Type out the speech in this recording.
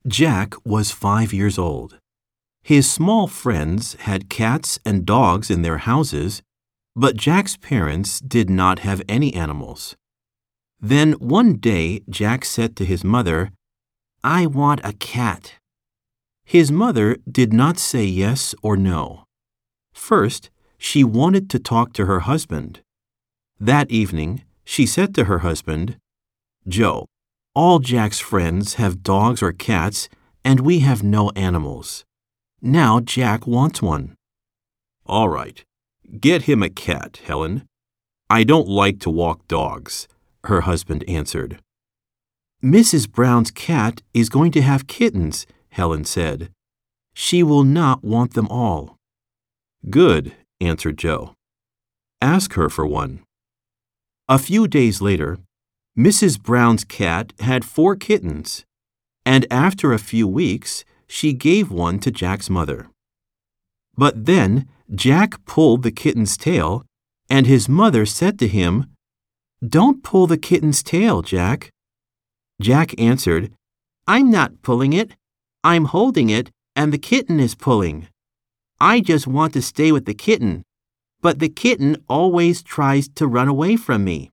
Jack was 5 years old. His small friends had cats and dogs in their houses, but Jack's parents did not have any animals. Then one day Jack said to his mother, "I want a cat." His mother did not say yes or no. First, she wanted to talk to her husband. That evening, she said to her husband, "Joe, all Jack's friends have dogs or cats, and we have no animals. Now Jack wants one." "All right, get him a cat, Helen. I don't like to walk dogs," her husband answered. "Mrs. Brown's cat is going to have kittens," Helen said. "She will not want them all." "Good," answered Joe. "Ask her for one." A few days later, Mrs. Brown's cat had 4 kittens, and after a few weeks, she gave one to Jack's mother. But then Jack pulled the kitten's tail, and his mother said to him, "Don't pull the kitten's tail, Jack." Jack answered, "I'm not pulling it. I'm holding it, and the kitten is pulling. I just want to stay with the kitten, but the kitten always tries to run away from me."